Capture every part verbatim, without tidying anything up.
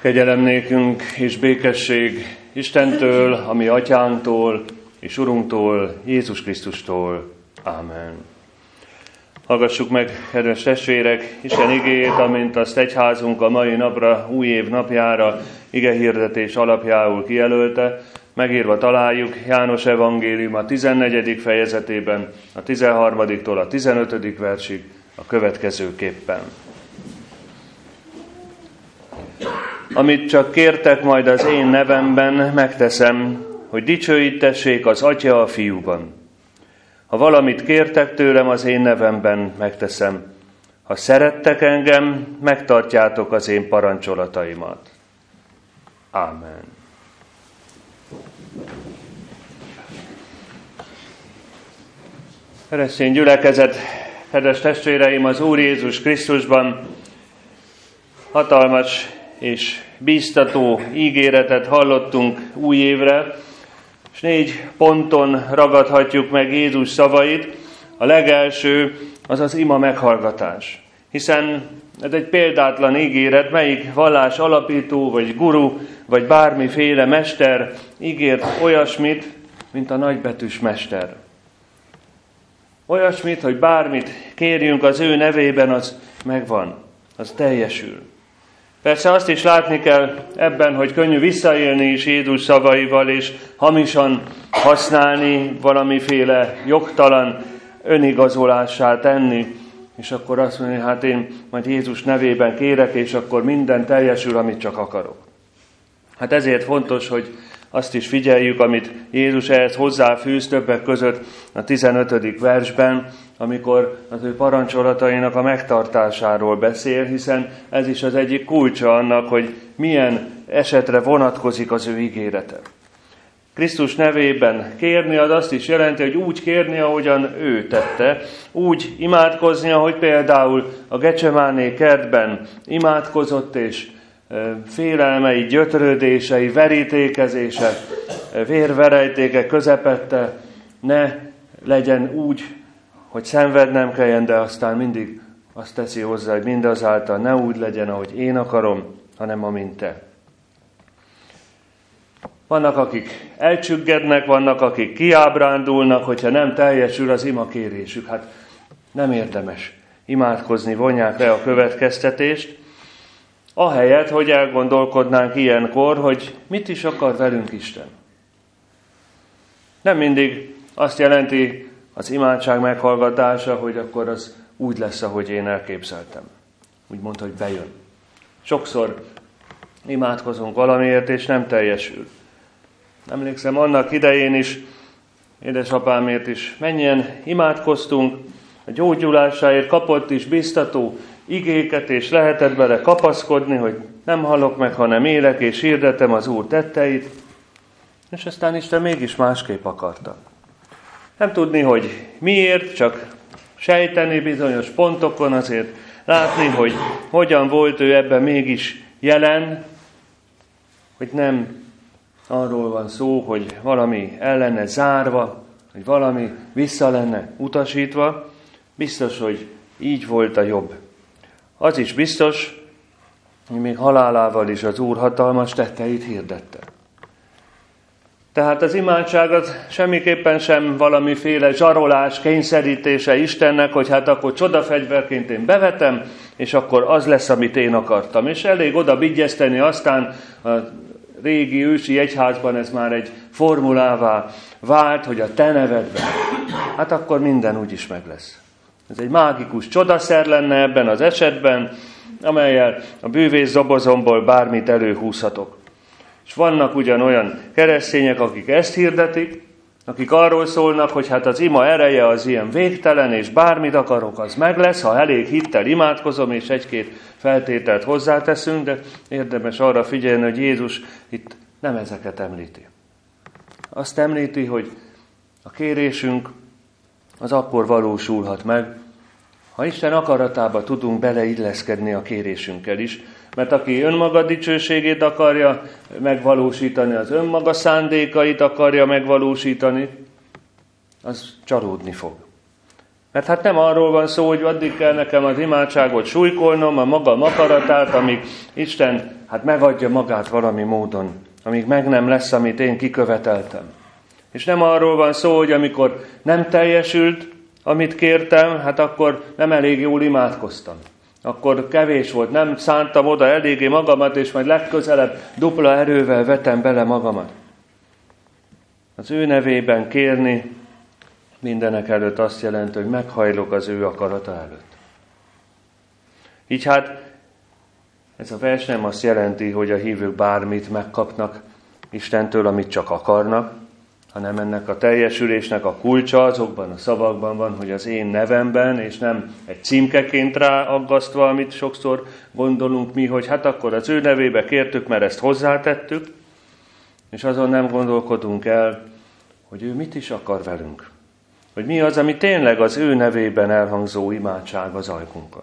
Kegyelem nékünk és békesség Istentől, a mi atyánktól és Urunktól, Jézus Krisztustól. Ámen. Hallgassuk meg, kedves testvérek, Isten igéjét, amint azt egyházunk a mai napra, új év napjára igehirdetés alapjául kijelölte. Megírva találjuk János evangélium a tizennegyedik fejezetében, a tizenharmadiktól a tizenötödik versig a következőképpen. Amit csak kértek majd az én nevemben, megteszem, hogy dicsőítessék az Atya a Fiúban. Ha valamit kértek tőlem az én nevemben, megteszem. Ha szerettek engem, megtartjátok az én parancsolataimat. Ámen. Keresztény gyülekezet, kedves testvéreim, az Úr Jézus Krisztusban hatalmas és bíztató ígéretet hallottunk új évre, és négy ponton ragadhatjuk meg Jézus szavait. A legelső az az ima meghallgatás, hiszen ez egy példátlan ígéret, melyik vallás alapító, vagy guru, vagy bármiféle mester ígért olyasmit, mint a nagybetűs mester. Olyasmit, hogy bármit kérjünk az ő nevében, az megvan, az teljesül. Persze azt is látni kell ebben, hogy könnyű visszaélni is Jézus szavaival, és hamisan használni, valamiféle jogtalan önigazolássá tenni, és akkor azt mondani, hát én majd Jézus nevében kérek, és akkor minden teljesül, amit csak akarok. Hát ezért fontos, hogy azt is figyeljük, amit Jézus ehhez hozzáfűz többek között a tizenötödik versben, amikor az ő parancsolatainak a megtartásáról beszél, hiszen ez is az egyik kulcsa annak, hogy milyen esetre vonatkozik az ő ígérete. Krisztus nevében kérni az azt is jelenti, hogy úgy kérni, ahogyan ő tette, úgy imádkozni, ahogy például a Gecsemáné kertben imádkozott, és félelmei, gyötrődései, verítékezése, vérverejtéke közepette ne legyen úgy, hogy szenvednem kelljen, de aztán mindig azt teszi hozzá, hogy mindazáltal ne úgy legyen, ahogy én akarom, hanem amint te. Vannak, akik elcsüggednek, vannak, akik kiábrándulnak, hogyha nem teljesül az imakérésük. Hát nem érdemes imádkozni, vonják le a következtetést, ahelyett, hogy elgondolkodnánk ilyenkor, hogy mit is akar velünk Isten. Nem mindig azt jelenti az imádság meghallgatása, hogy akkor az úgy lesz, ahogy én elképzeltem. Úgy mondta, hogy bejön. Sokszor imádkozunk valamiért, és nem teljesül. Emlékszem, annak idején is, édesapámért is mennyien imádkoztunk, a gyógyulásáért kapott is biztató igéket, és lehetett bele kapaszkodni, hogy nem hallok meg, hanem élek, és hirdetem az Úr tetteit, és aztán Isten mégis másképp akarta. Nem tudni, hogy miért, csak sejteni bizonyos pontokon, azért látni, hogy hogyan volt ő ebben mégis jelen, hogy nem arról van szó, hogy valami el lenne zárva, hogy valami vissza lenne utasítva. Biztos, hogy így volt a jobb. Az is biztos, hogy még halálával is az Úr hatalmas tetteit hirdette. Tehát az imádság az semmiképpen sem valamiféle zsarolás, kényszerítése Istennek, hogy hát akkor csodafegyverként én bevetem, és akkor az lesz, amit én akartam. És elég oda vigyezteni, aztán a régi ősi egyházban ez már egy formulává vált, hogy a te nevedben. Hát akkor minden úgyis meg lesz. Ez egy mágikus csodaszer lenne ebben az esetben, amellyel a bűvész dobozomból bármit előhúzhatok. És vannak ugyanolyan keresztények, akik ezt hirdetik, akik arról szólnak, hogy hát az ima ereje az ilyen végtelen, és bármit akarok, az meg lesz, ha elég hittel imádkozom, és egy-két feltételt hozzáteszünk, de érdemes arra figyelni, hogy Jézus itt nem ezeket említi. Azt említi, hogy a kérésünk az akkor valósulhat meg, ha Isten akaratába tudunk beleilleszkedni a kérésünkkel is, mert aki önmaga dicsőségét akarja megvalósítani, az önmaga szándékait akarja megvalósítani, az csalódni fog. Mert hát nem arról van szó, hogy addig kell nekem az imádságot súlykolnom, a magam akaratát, amíg Isten hát megadja magát valami módon, amíg meg nem lesz, amit én kiköveteltem. És nem arról van szó, hogy amikor nem teljesült, amit kértem, hát akkor nem elég jól imádkoztam. Akkor kevés volt, nem szántam oda eléggé magamat, és majd legközelebb dupla erővel vetem bele magamat. Az ő nevében kérni mindenek előtt azt jelenti, hogy meghajlok az ő akarata előtt. Így hát ez a vers nem azt jelenti, hogy a hívők bármit megkapnak Istentől, amit csak akarnak, hanem ennek a teljesülésnek a kulcsa azokban a szavakban van, hogy az én nevemben, és nem egy címkeként ráaggasztva, amit sokszor gondolunk mi, hogy hát akkor az ő nevébe kértük, mert ezt hozzátettük, és azon nem gondolkodunk el, hogy ő mit is akar velünk. Hogy mi az, ami tényleg az ő nevében elhangzó imádság az ajkunkon.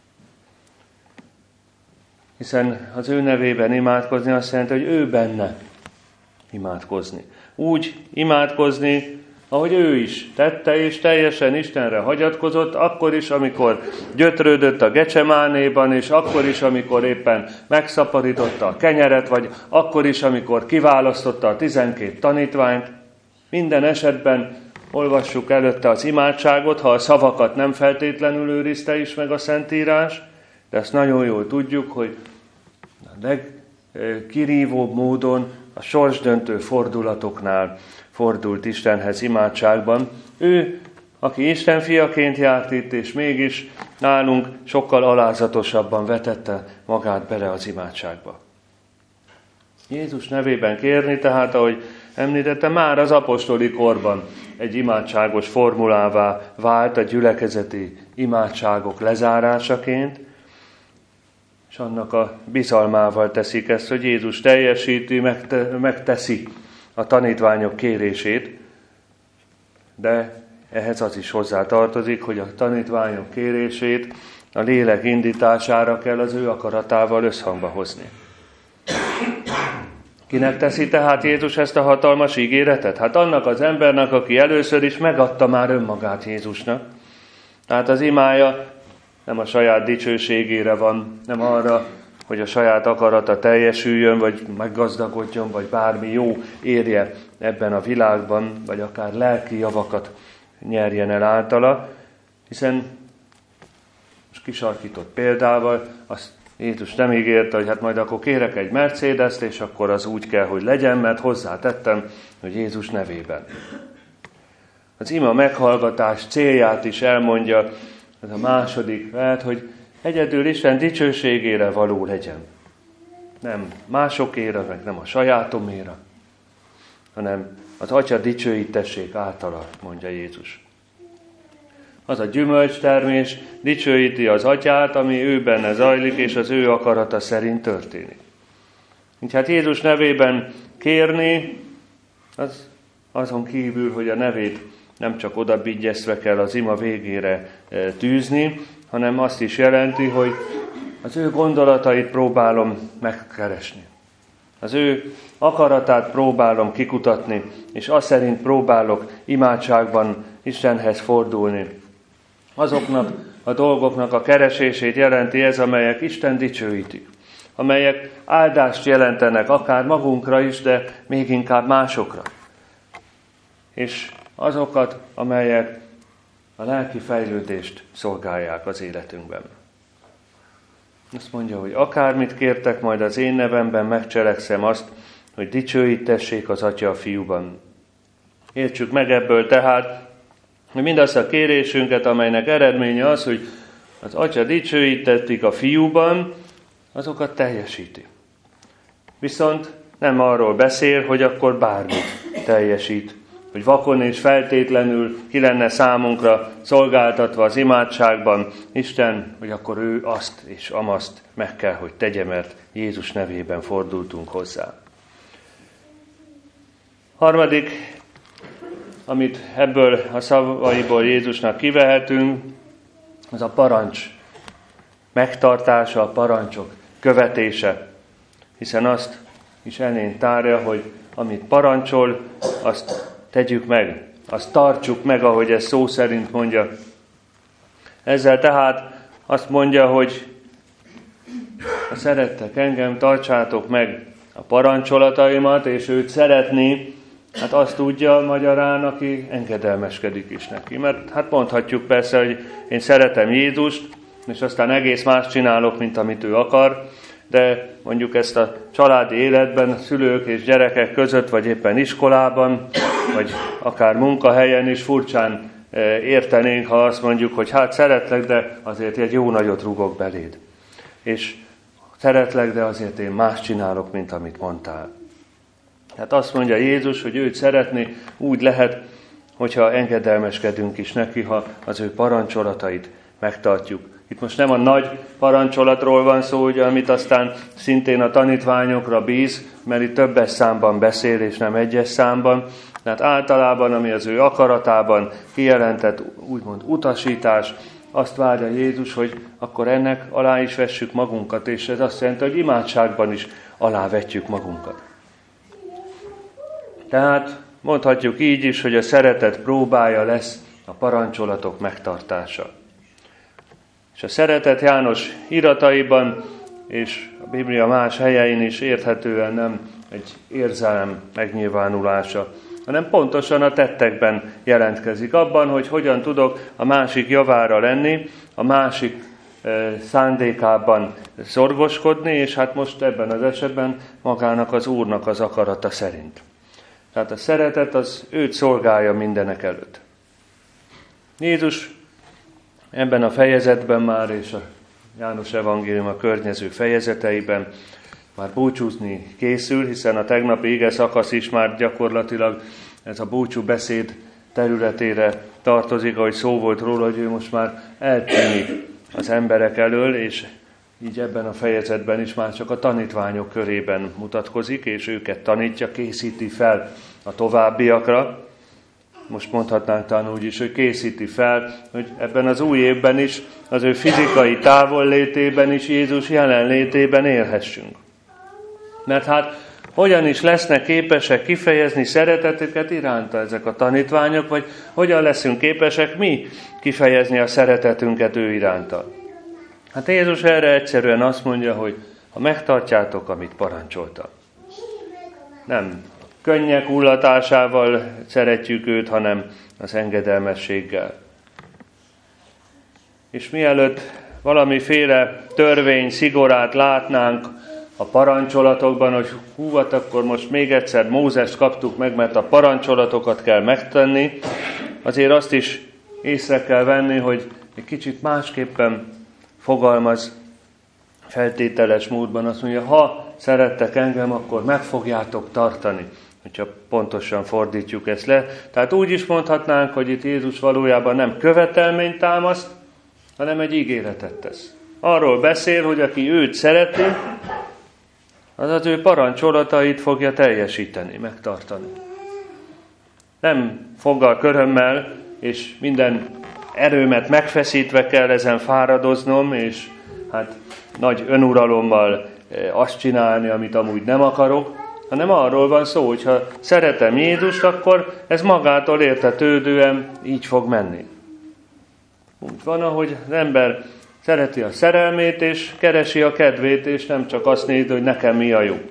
Hiszen az ő nevében imádkozni azt jelenti, hogy ő benne imádkozni. Úgy imádkozni, ahogy ő is tette, és teljesen Istenre hagyatkozott, akkor is, amikor gyötrődött a Gecsemánéban, és akkor is, amikor éppen megszaporította a kenyeret, vagy akkor is, amikor kiválasztotta a tizenkét tanítványt. Minden esetben olvassuk előtte az imádságot, ha a szavakat nem feltétlenül őrizte is meg a Szentírás, de ezt nagyon jól tudjuk, hogy a legkirívóbb módon a sorsdöntő fordulatoknál fordult Istenhez imádságban. Ő, aki Isten fiaként járt itt, és mégis nálunk sokkal alázatosabban vetette magát bele az imádságba. Jézus nevében kérni, tehát ahogy említette, már az apostoli korban egy imádságos formulává vált a gyülekezeti imádságok lezárásaként, és annak a bizalmával teszik ezt, hogy Jézus teljesíti, megte, megteszi a tanítványok kérését, de ehhez az is hozzá tartozik, hogy a tanítványok kérését a lélek indítására kell az ő akaratával összhangba hozni. Kinek teszi tehát Jézus ezt a hatalmas ígéretet? Hát annak az embernek, aki először is megadta már önmagát Jézusnak. Tehát az imája nem a saját dicsőségére van, nem arra, hogy a saját akarata teljesüljön, vagy meggazdagodjon, vagy bármi jó érje ebben a világban, vagy akár lelki javakat nyerjen el általa, hiszen most kisarkított példával azt Jézus nem ígérte, hogy hát majd akkor kérek egy Mercedest, és akkor az úgy kell, hogy legyen, mert hozzátettem, hogy Jézus nevében. Az ima meghallgatás célját is elmondja, ez a második vers, hogy egyedül Isten dicsőségére való legyen. Nem másokére, meg nem a sajátoméra, hanem az Atya dicsőítessék általa, mondja Jézus. Az a gyümölcstermés dicsőíti az Atyát, ami ő benne zajlik, és az ő akarata szerint történik. Így hát Jézus nevében kérni, az azon kívül, hogy a nevét nem csak oda bigyezve kell az ima végére tűzni, hanem azt is jelenti, hogy az ő gondolatait próbálom megkeresni. Az ő akaratát próbálom kikutatni, és azt szerint próbálok imádságban Istenhez fordulni. Azoknak a dolgoknak a keresését jelenti ez, amelyek Isten dicsőítik, amelyek áldást jelentenek akár magunkra is, de még inkább másokra. És azokat, amelyek a lelki fejlődést szolgálják az életünkben. Azt mondja, hogy akármit kértek, majd az én nevemben megcselekszem azt, hogy dicsőítessék az Atya a Fiúban. Értsük meg ebből tehát, hogy mindazt a kérésünket, amelynek eredménye az, hogy az Atya dicsőítették a Fiúban, azokat teljesíti. Viszont nem arról beszél, hogy akkor bármit teljesít. Hogy vakon és feltétlenül ki lenne számunkra szolgáltatva az imádságban Isten, hogy akkor ő azt és amazt meg kell, hogy tegye, mert Jézus nevében fordultunk hozzá. Harmadik, amit ebből a szavaiból Jézusnak kivehetünk, az a parancs megtartása, a parancsok követése. Hiszen azt is elénk tárja, hogy amit parancsol, azt tegyük meg, azt tartsuk meg, ahogy ez szó szerint mondja, Ezzel tehát azt mondja, hogy ha szerettek engem, tartsátok meg a parancsolataimat, és őt szeretni, hát azt tudja magyarán, aki engedelmeskedik is neki. Mert hát mondhatjuk persze, hogy én szeretem Jézust, és aztán egész más csinálok, mint amit ő akar, de mondjuk ezt a családi életben, szülők és gyerekek között, vagy éppen iskolában, vagy akár munkahelyen is furcsán értenénk, ha azt mondjuk, hogy hát szeretlek, de azért egy jó nagyot rugok beléd. És szeretlek, de azért én más csinálok, mint amit mondtál. Hát azt mondja Jézus, hogy őt szeretni úgy lehet, hogyha engedelmeskedünk is neki, ha az ő parancsolatait megtartjuk. Itt most nem a nagy parancsolatról van szó, ugye, amit aztán szintén a tanítványokra bíz, mert itt többes számban beszél, és nem egyes számban. Tehát általában, ami az ő akaratában kijelentett, úgymond utasítás, azt várja Jézus, hogy akkor ennek alá is vessük magunkat, és ez azt jelenti, hogy imádságban is alávetjük magunkat. Tehát mondhatjuk így is, hogy a szeretet próbája lesz a parancsolatok megtartása. És a szeretet János irataiban és a Biblia más helyein is érthetően nem egy érzelem megnyilvánulása, hanem pontosan a tettekben jelentkezik. Abban, hogy hogyan tudok a másik javára lenni, a másik e, szándékában szorgoskodni, és hát most ebben az esetben magának az Úrnak az akarata szerint. Tehát a szeretet az őt szolgálja mindenek előtt. Jézus ebben a fejezetben már, és a János evangélium a környező fejezeteiben már búcsúzni készül, hiszen a tegnapi ige szakasz is már gyakorlatilag ez a búcsú beszéd területére tartozik, ahogy szó volt róla, hogy ő most már eltűnik az emberek elől, és így ebben a fejezetben is már csak a tanítványok körében mutatkozik, és őket tanítja, készíti fel a továbbiakra. Most mondhatnánk talán úgy is, hogy készíti fel, hogy ebben az új évben is, az ő fizikai távollétében is, Jézus jelenlétében élhessünk. Mert hát hogyan is lesznek képesek kifejezni szeretetüket iránta ezek a tanítványok, vagy hogyan leszünk képesek mi kifejezni a szeretetünket ő iránta? Hát Jézus erre egyszerűen azt mondja, hogy ha megtartjátok, amit parancsolta. Nem könnyek hullatásával szeretjük őt, hanem az engedelmességgel. És mielőtt valamiféle törvény szigorát látnánk a parancsolatokban, hogy hú, hát akkor most még egyszer Mózest kaptuk meg, mert a parancsolatokat kell megtenni, azért azt is észre kell venni, hogy egy kicsit másképpen fogalmaz feltételes módban. Azt mondja, ha szerettek engem, akkor meg fogjátok tartani, hogyha pontosan fordítjuk ezt le. Tehát úgy is mondhatnánk, hogy itt Jézus valójában nem követelményt támaszt, hanem egy ígéretet tesz. Arról beszél, hogy aki őt szereti, az az ő parancsolatait fogja teljesíteni, megtartani. Nem foggal, körömmel, és minden erőmet megfeszítve kell ezen fáradoznom, és hát nagy önuralommal azt csinálni, amit amúgy nem akarok, hanem arról van szó, hogy ha szeretem Jézust, akkor ez magától értetődően így fog menni. Úgy van, ahogy az ember szereti a szerelmét, és keresi a kedvét, és nem csak azt nézi, hogy nekem mi a jó.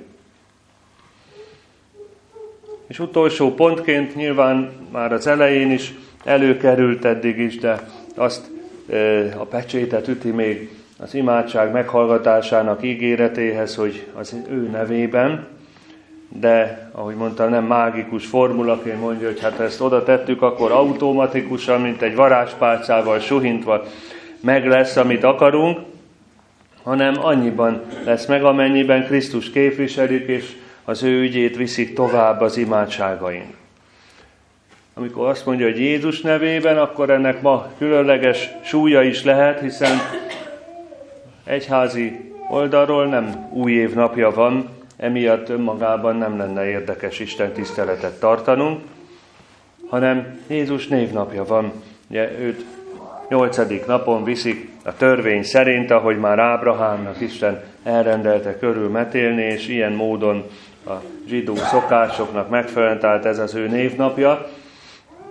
És utolsó pontként nyilván már az elején is előkerült eddig is, de azt a pecsétet üti még az imádság meghallgatásának ígéretéhez, hogy az ő nevében, de ahogy mondtam, nem mágikus formulaként mondja, hogy hát ezt oda tettük, akkor automatikusan, mint egy varázspálcával suhintva meg lesz, amit akarunk, hanem annyiban lesz meg, amennyiben Krisztus képviselik, és az ő ügyét viszik tovább az imádságaink. Amikor azt mondja, hogy Jézus nevében, akkor ennek ma különleges súlya is lehet, hiszen egyházi oldalról nem új év napja van, emiatt önmagában nem lenne érdekes Isten tiszteletet tartanunk, hanem Jézus névnapja van. Ugye őt nyolcadik napon viszik a törvény szerint, ahogy már Ábrahámnak Isten elrendelte körülmetélni, és ilyen módon a zsidó szokásoknak megfelelően, tehát ez az ő névnapja.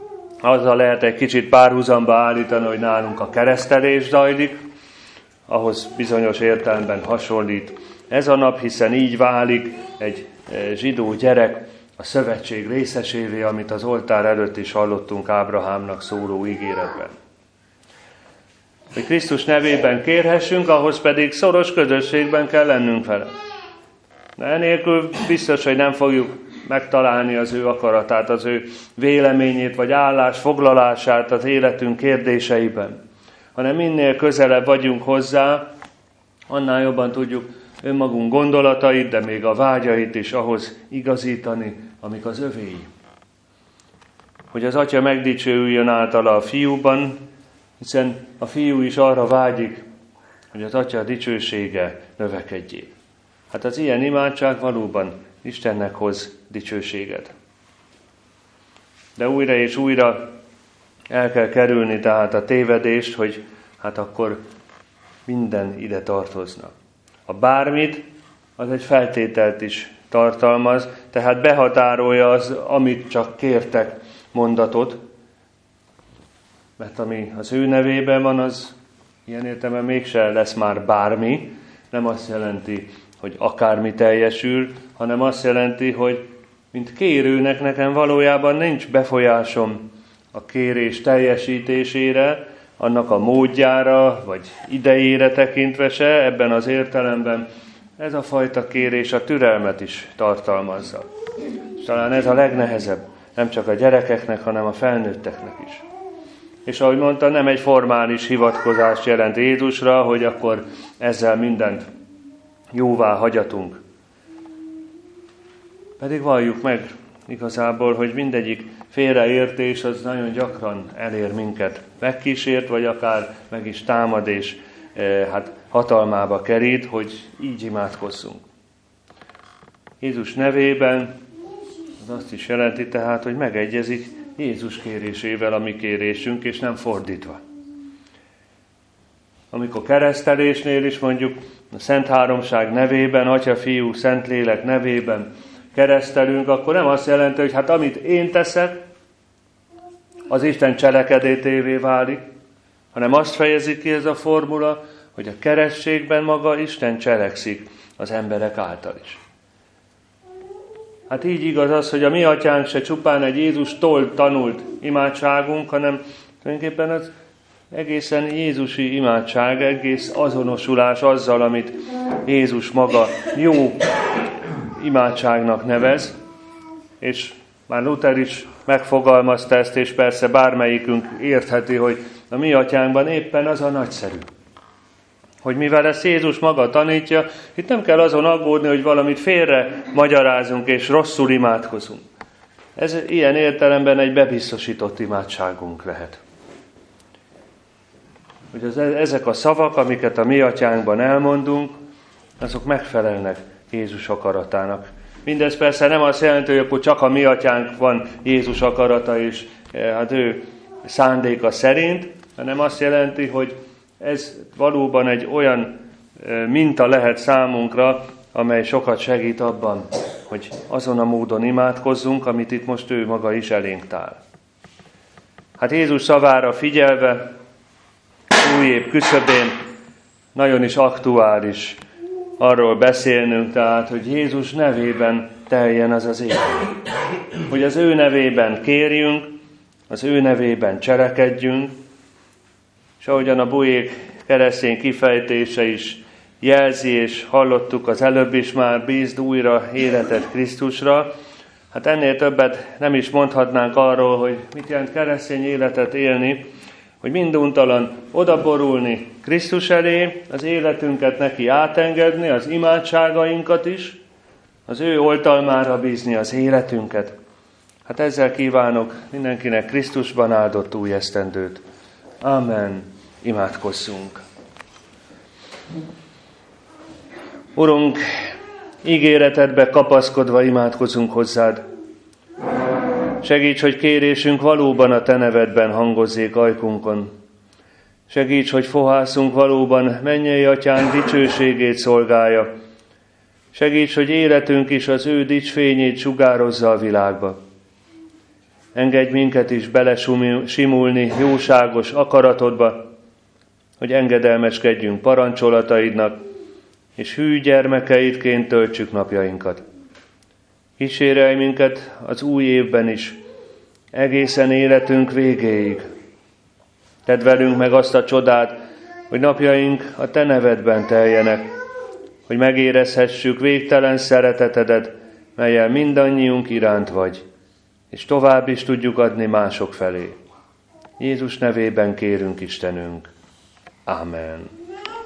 azzal lehet egy kicsit párhuzamba állítani, hogy nálunk a keresztelés zajlik, ahhoz bizonyos értelemben hasonlít ez a nap, hiszen így válik egy zsidó gyerek a szövetség részesévé, amit az oltár előtt is hallottunk Ábrahámnak szóló ígéretben. Hogy Krisztus nevében kérhessünk, ahhoz pedig szoros közösségben kell lennünk vele. De enélkül biztos, hogy nem fogjuk megtalálni az ő akaratát, az ő véleményét, vagy állásfoglalását az életünk kérdéseiben. Hanem minél közelebb vagyunk hozzá, annál jobban tudjuk önmagunk gondolatait, de még a vágyait is ahhoz igazítani, amik az övéi. Hogy az Atya megdicsőüljön általa a Fiúban, hiszen a Fiú is arra vágyik, hogy az Atya dicsősége növekedjék. Hát az ilyen imádság valóban Istennek hoz dicsőséget. De újra és újra el kell kerülni tehát a tévedést, hogy hát akkor minden ide tartozna. A bármit, az egy feltételt is tartalmaz, tehát behatárolja az, amit csak kértek mondatot, mert ami az ő nevében van, az ilyen értelemben mégsem lesz már bármi, nem azt jelenti, hogy akármi teljesül, hanem azt jelenti, hogy mint kérőnek nekem valójában nincs befolyásom a kérés teljesítésére, annak a módjára, vagy idejére tekintve se, ebben az értelemben ez a fajta kérés a türelmet is tartalmazza. És talán ez a legnehezebb, nem csak a gyerekeknek, hanem a felnőtteknek is. És ahogy mondta, nem egy formális hivatkozást jelent Jézusra, hogy akkor ezzel mindent jóvá hagyatunk. Pedig valljuk meg igazából, hogy mindegyik félreértés az nagyon gyakran elér minket. Megkísért, vagy akár meg is támad, és e, hát hatalmába kerít, hogy így imádkozzunk. Jézus nevében az azt is jelenti tehát, hogy megegyezik Jézus kérésével a mi kérésünk, és nem fordítva. Amikor keresztelésnél is mondjuk a Szent Háromság nevében, Atya, Fiú, Szentlélek nevében keresztelünk, akkor nem azt jelenti, hogy hát amit én teszek, az Isten cselekedetévé válik, hanem azt fejezi ki ez a formula, hogy a keresztségben maga Isten cselekszik az emberek által is. Hát így igaz az, hogy a mi atyánk se csupán egy Jézustól tanult imádságunk, hanem tulajdonképpen az egészen jézusi imádság, egész azonosulás azzal, amit Jézus maga jó imádságnak nevez, és már Luther is megfogalmazta ezt, és persze bármelyikünk értheti, hogy a mi atyánkban éppen az a nagyszerű. Hogy mivel ezt Jézus maga tanítja, itt nem kell azon aggódni, hogy valamit félre magyarázunk és rosszul imádkozunk. Ez ilyen értelemben egy bebiztosított imádságunk lehet. Hogy az, ezek a szavak, amiket a mi atyánkban elmondunk, azok megfelelnek Jézus akaratának. Mindez persze nem azt jelenti, hogy akkor csak a mi atyánk van Jézus akarata és hát ő szándéka szerint, hanem azt jelenti, hogy ez valóban egy olyan minta lehet számunkra, amely sokat segít abban, hogy azon a módon imádkozzunk, amit itt most ő maga is elénk tár. Hát Jézus szavára figyelve, új év küszöbén nagyon is aktuális arról beszélnünk, tehát, hogy Jézus nevében teljen az az év. Hogy az ő nevében kérjünk, az ő nevében cselekedjünk, és ahogyan a bujék keresztény kifejtése is jelzi, és hallottuk az előbb is már, bízd újra életet Krisztusra, hát ennél többet nem is mondhatnánk arról, hogy mit jelent keresztény életet élni, hogy minduntalan odaborulni Krisztus elé, az életünket neki átengedni, az imádságainkat is, az ő oltalmára bízni az életünket. Hát ezzel kívánok mindenkinek Krisztusban áldott új esztendőt. Amen. Imádkozzunk. Urunk, ígéretedbe kapaszkodva imádkozunk hozzád. Segíts, hogy kérésünk valóban a te nevedben hangozzék ajkunkon. Segíts, hogy fohászunk valóban mennyei atyánk dicsőségét szolgálja. Segíts, hogy életünk is az ő dicsfényét sugározza a világba. engedj minket is belesimulni jóságos akaratodba, hogy engedelmeskedjünk parancsolataidnak, és hű gyermekeidként töltsük napjainkat. Kísérelj minket az új évben is, egészen életünk végéig. Tedd velünk meg azt a csodát, hogy napjaink a te nevedben teljenek, hogy megérezhessük végtelen szeretetedet, mellyel mindannyiunk iránt vagy, és tovább is tudjuk adni mások felé. Jézus nevében kérünk, Istenünk. Ámen.